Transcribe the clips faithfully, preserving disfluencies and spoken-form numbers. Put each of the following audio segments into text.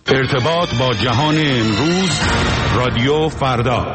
ارتباط با جهان امروز، رادیو فردا.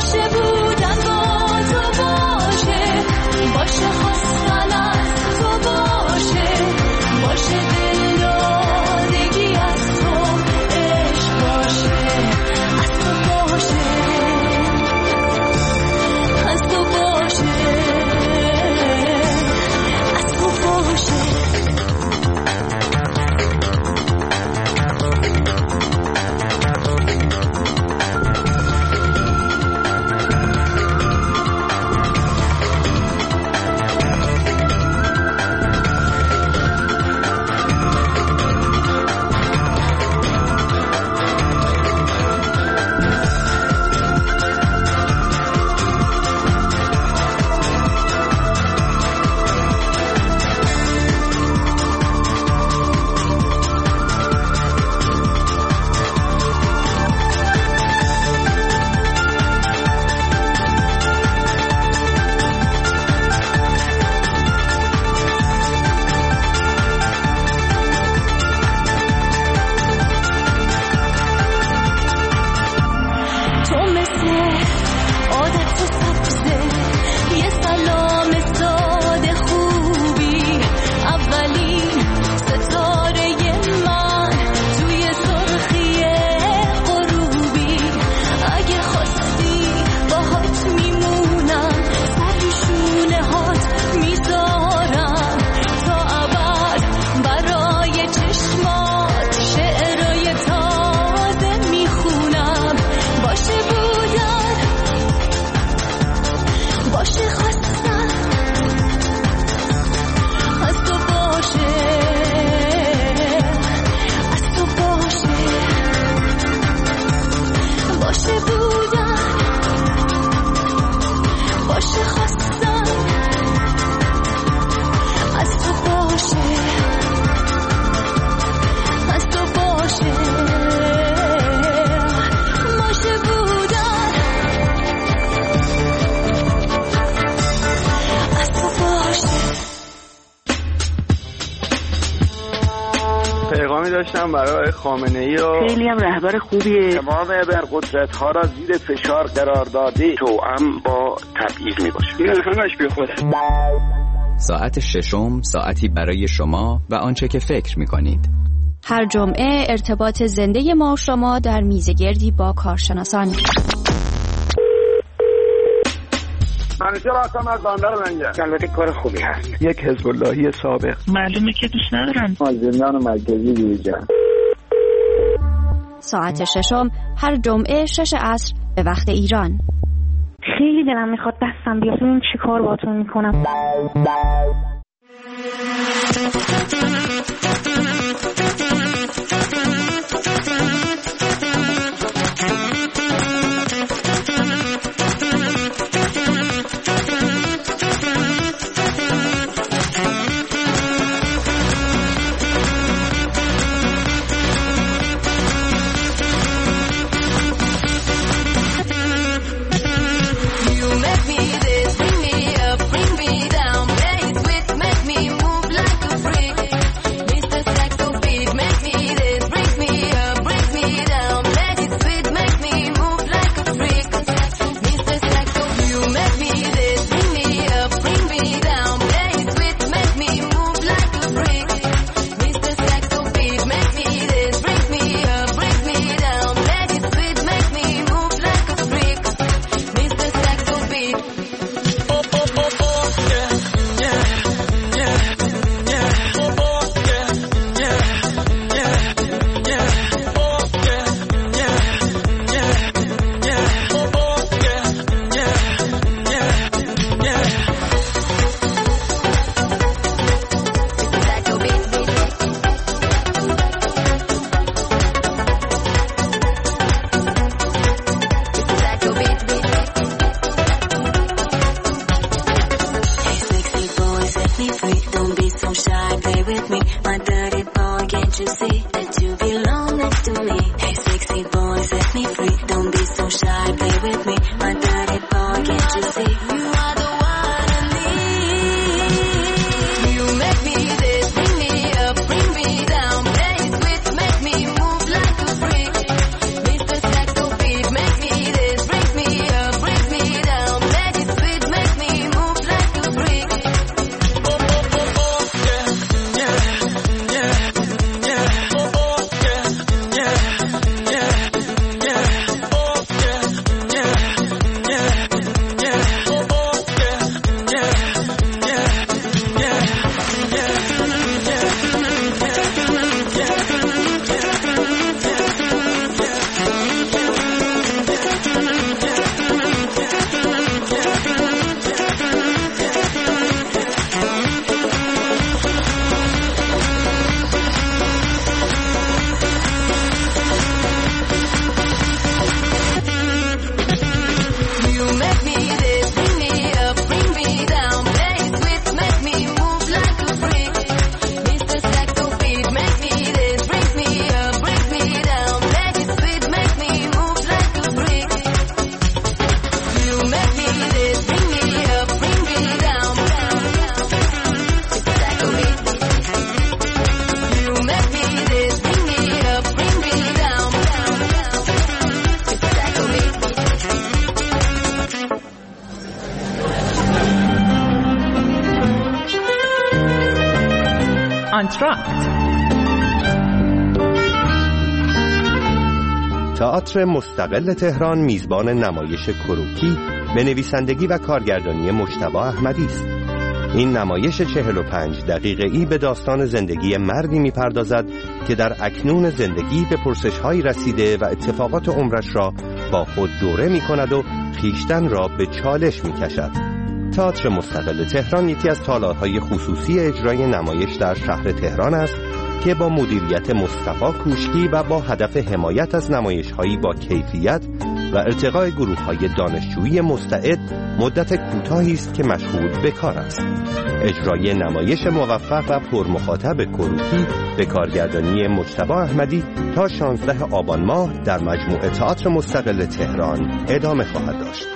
باشه خواستن از تو پیغامی داشتم برای خامنه‌ای و خیلی هم رهبر خوبیه. تمام ابرقدرت‌ها را زیر فشار قرار داده توأم با تبعیض میباشه. این همش بی خوده. ساعت ششم، ساعتی برای شما و آنچه که فکر می‌کنید. هر جمعه ارتباط زنده ما و شما در میزگردی با کارشناسان. منیژه راستم از بندر لنگه. البته کار خوبی هست. یک حزب اللهی سابق. معلومه که دوست ندارن. از زندان مرکزی بیرون. ساعت ششم هر جمعه شش عصر به وقت ایران. خیلی دلم میخواد دستم بیاد ببینم چی کار باهاتون میکنم. تئاتر مستقل تهران میزبان نمایش کروکی به نویسندگی و کارگردانی مجتبی احمدی است. این نمایش چهل و پنج دقیقه‌ای به داستان زندگی مردی میپردازد که در اکنون زندگی به پرسش‌هایی رسیده و اتفاقات عمرش را با خود دوره می‌کند و خویشتن را به چالش می‌کشد. تئاتر مستقل تهران یکی از تالارهای خصوصی اجرای نمایش در شهر تهران است که با مدیریت مصطفی کوشکی و با هدف حمایت از نمایش‌هایی با کیفیت و ارتقای گروه‌های دانشجویی مستعد مدت کوتاهی است که مشغول به کار است. اجرای نمایش موفق و پرمخاطب کروکی به کارگردانی مجتبی احمدی تا شانزده آبان ماه در مجموعه تئاتر مستقل تهران ادامه خواهد داشت.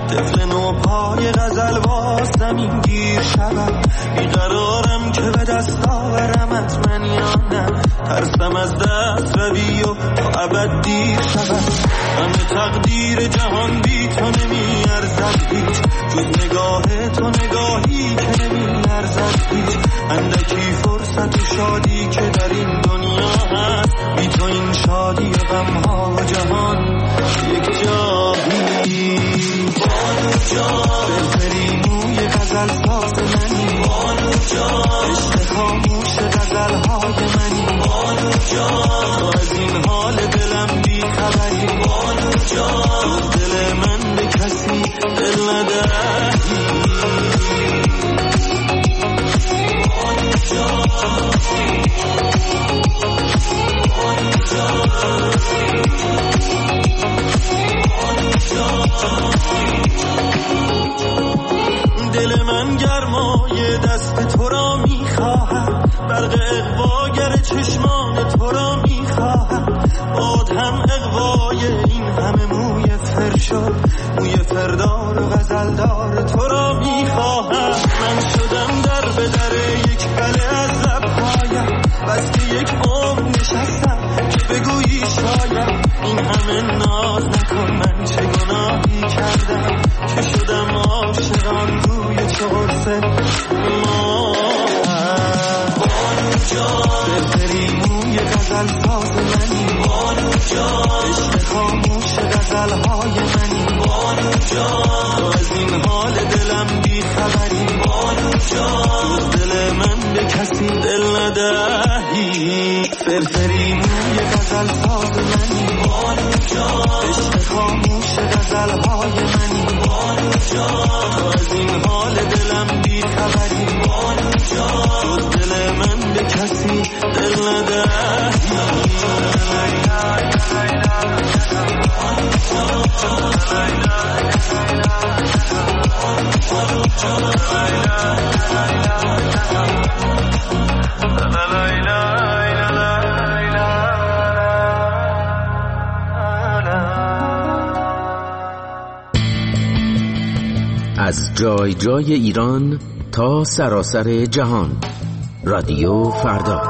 طفل نو پای غزل باز زمین گیر شود، بیقرارم که به دست آورمت من یا نه، ترسم از دست روی و تا ابد دیر شود. همه تقدیر جهان بی تو نمی ارزد هیچ، جز نگاه تو نگاهی که نمی ارزد هیچ. اندکی فرصت و شادی که در این دنیا هست، بی تو این شادی و غمها و جهان یک جایی. بانو جان فرفری موی غزل ساز منی، بانو جان عشق خاموش غزل های منی، بانو جان تو از این حال دلم بی خبری، بانو جان تو دل من به کسی دل ندهی. بانو جان بانو جان دل من گرمای دست تو را میخواهد، برق اغواگر چشمان تو را میخواهد، باد هم اغوای این همه موی فرشاد، موی فردار و غزلدار تو را میخواهد. من شدم در به در یک بله از لبهایم، بس که یک عمر نشستم که بگویی شاید این همه ناز نکن، من چه گناهی کردم که شدم عاشقان روی چهارسه ما. بانو جان فرفری موی غزل ساز منی، بانو جان عشق خاموش غزل های منی، بانو جان تو از این حال دلم بی خبری، بانو جان تو دل من به کسی دل ندهی. فرفری موی غزل ساز منی، بانو جان عشق خاموش غزل های منی، بانو جان تو از این حال دلم بی خبری، بانو جان تو دل من به کسی دل ندهی. از جای جای ایران تا سراسر جهان، رادیو فردا.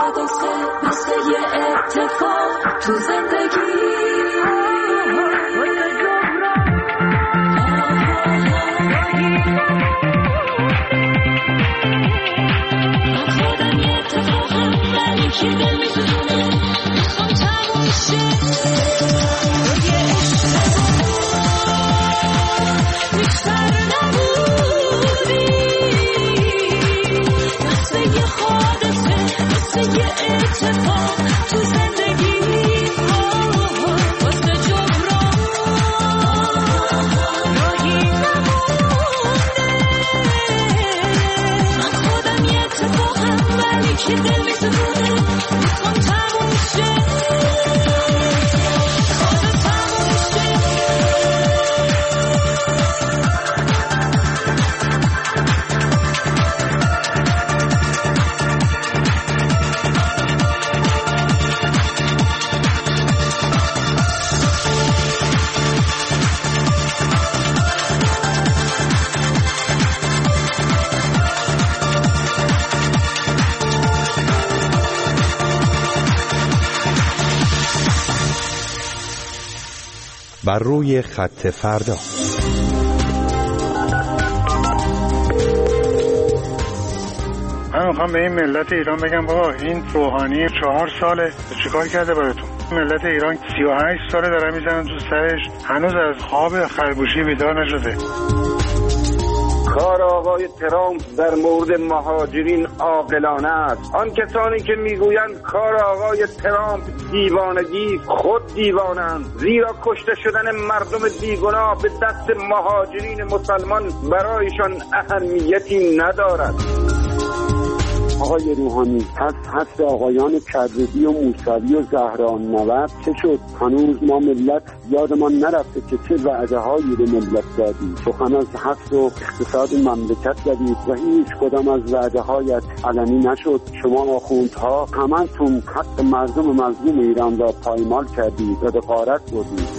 حادثه مثل یه اتفاق تو زندگی من خودم یه اتفاقم ولی کی نمیدونه میخوام تموم شه یه اشتباه بیشتر نبودی مثل یه حادثه مثل یه اتفاق تو زندگی واسه جبران راهی نمونده من خودم یه اتفاقم ولی که دل میسوزونه میخوام تموم شه خواهد تموم شه بر روی خط فردا. من میخوام به این ملت ایران بگم بابا این روحانی چهار ساله چیکار کرده براتون؟ ملت ایران سی و هشت ساله دارن میزنن تو سرش، هنوز از خواب خرگوشی بیدار نشده. کار آقای ترامپ در مورد مهاجرین عاقلانه است. آن کسانی که میگویند کار آقای ترامپ دیوانگی خود دیوانند، زیرا کشته شدن مردم بیگناه به دست مهاجرین مسلمان برایشان اهمیتی ندارد. آقای روحانی هست هست آقایان کردی و موسوی و زهران نوبت چه شد؟ هنوز ما ملت یادمان نرفته که چه وعده هایی به ملت دادی. سخن از هست و اقتصاد مملکت زدید و هیچ کدام از وعده هایت علنی نشد. شما آخوندها همانتون حق مردم مظلوم ایران را پایمال کردید و به غارت بردید.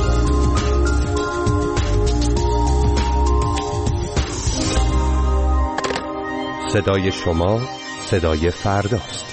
صدای شما صدای فرداست.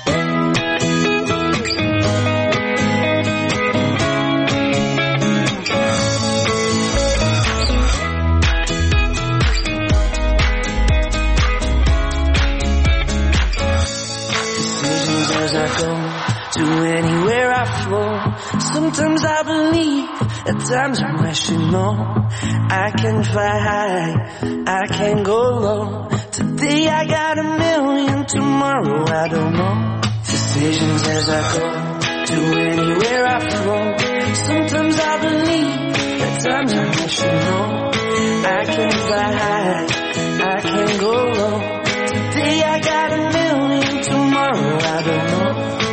To anywhere I flow, sometimes I believe, at times I'm rational. I can fly high, I can go low. Today I got a million, tomorrow I don't know. Decisions as I go, to anywhere I flow. Sometimes I believe, at times I'm rational. I can fly high, I can go low. Today I got a million, tomorrow I don't know.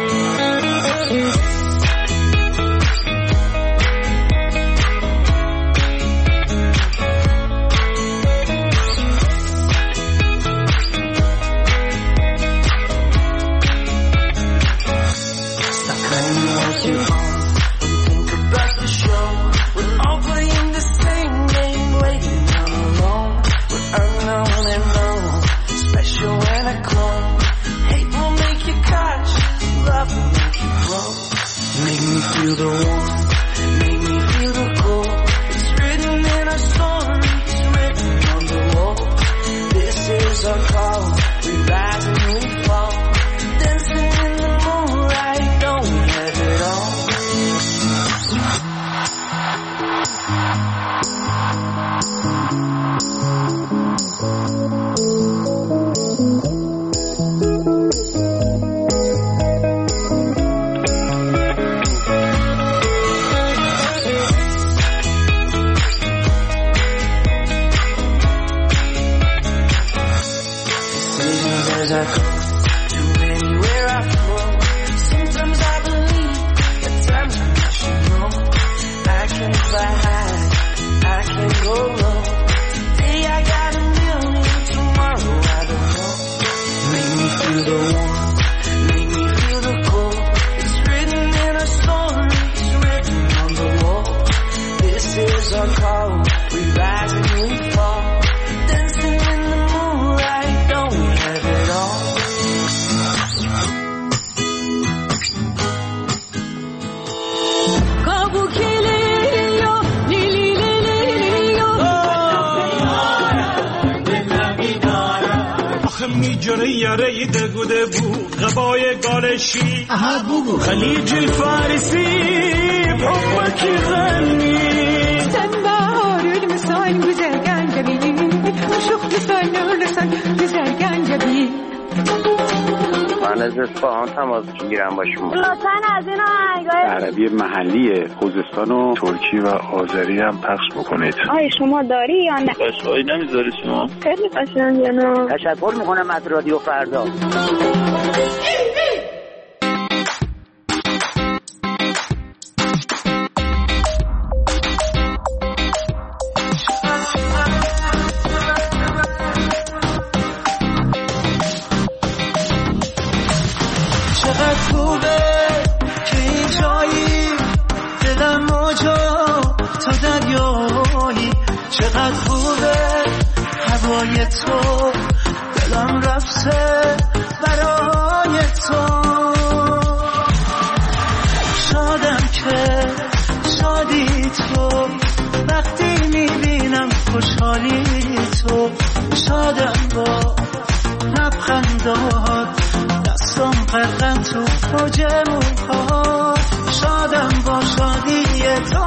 Feel the warmth, make me feel the cold. It's written in our stories, written on the wall. This is our call, we rise and we fall. Dancing in the moonlight, don't we have it all? جره یاره دگوده بو غبای گالشی اها بو خلیج فارسی بابکی غنی sen baharül misal güzel gencebi uşuk lütfen lütfen güzel gencebi من از اصفهان تماس میگیرم با شما. لطفاً از این آهنگای عربی محلی خوزستان و ترکی و آذری هم پخش بکنید. آی شما داری یا نه؟ قشنگی نمیذاری شما؟ خیلی قشنگه نه. تشکر میکنم از رادیو فردا. چقدر خوبه هوای تو دلم رفته برای تو شادم که شادی تو وقتی میبینم خوشحالی تو شادم با لبخندات دستم غرقم تو موج موهات شادم با شادی تو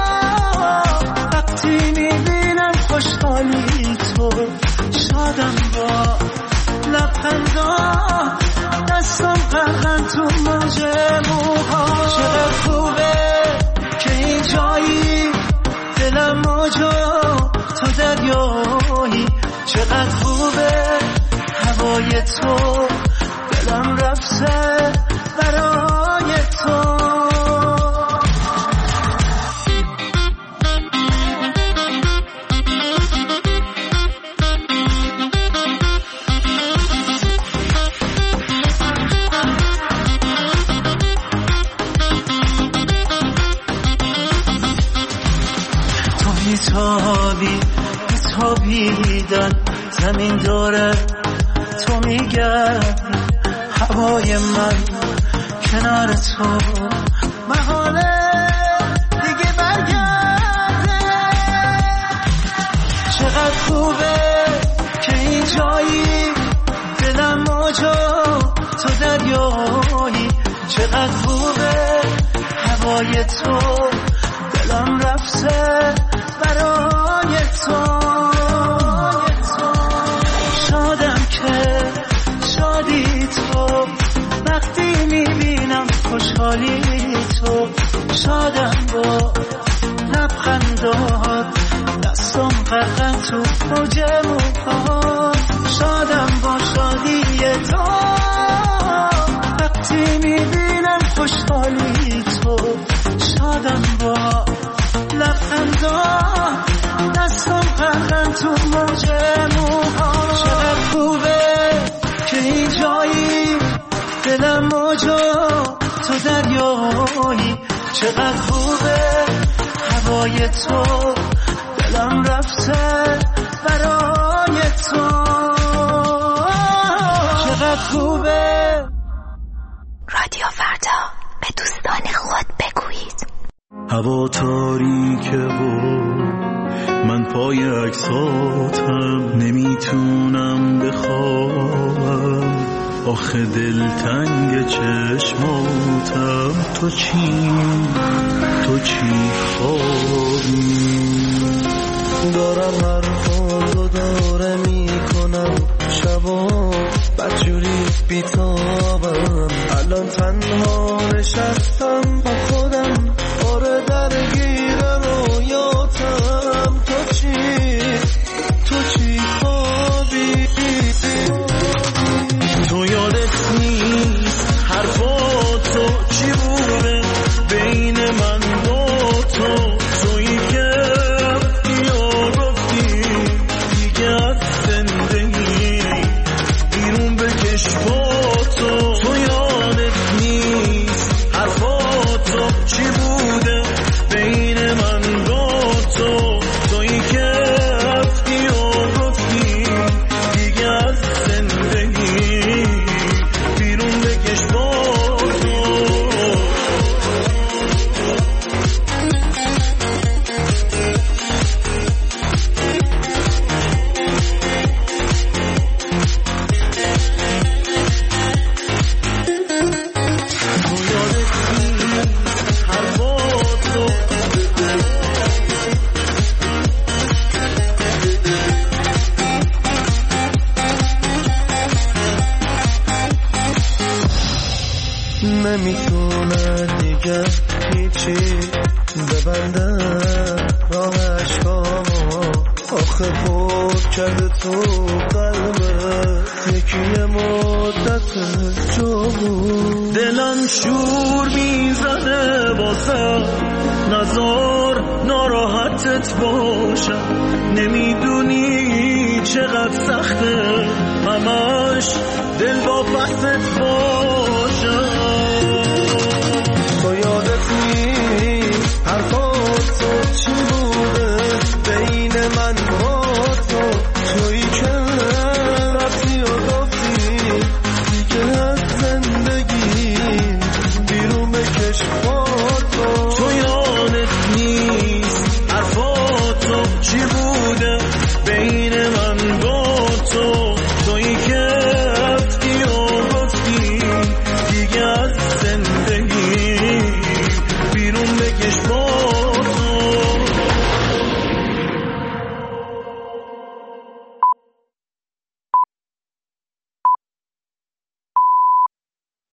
وقتی میبینم خوشحالی تو شادم با لبخندات دستم غرقم تو موج موهات چقدر خوبه که این جایی دلم موجا تو دریایی چقدر خوبه هوای تو دلم رفته برای تو میتابی میتابیدن زمین داره تو میگردی هوای من کنار تو محاله دیگه برگرده چقدر خوبه که این جایی دلم موجا تو دریایی چقدر خوبه هوای تو دلم رفته برای تو شادم که شادی تو وقتی میبینم خوشحالی تو شادم با لبخندات دستم غرقم تو موج موهات شادم با شادی تو وقتی میبینم خوشحالی تو شادم با لبخندات دستم غرقم تو موج موهات چقدر خوبه که این جایی دلم موجا تو دریایی چقدر خوبه هوای تو دلم رفته برای تو چقدر خوبه. رادیو فردا به دوستان خود بگویید هوا تاریکه و من پای عکساتم نمیتونم بخوابم آخه دلتنگ چشماتم تو چی تو چی خوابی دارم حرفاتو داره میکنم شبا بدجوری بیتابم الان تنها نشستم با خودم آره درگیر رویاتم تو چی تو چی خوابی تو یادت نیست حرفاتو چی بوده بین من با تو تویی که یا گفتی دیگه از زندگی بیرون بکش با تو تو یادت نیست حرفاتو نمیتونه دیگه هیچی ببنده راه عشقامو، آخه پر کرده تو قلبه یکی یه مدت جامو. دلم شور میزنه باسم، نزار ناراحتت باشم، نمیدونی چقدر سخته همش دل با بست باشه.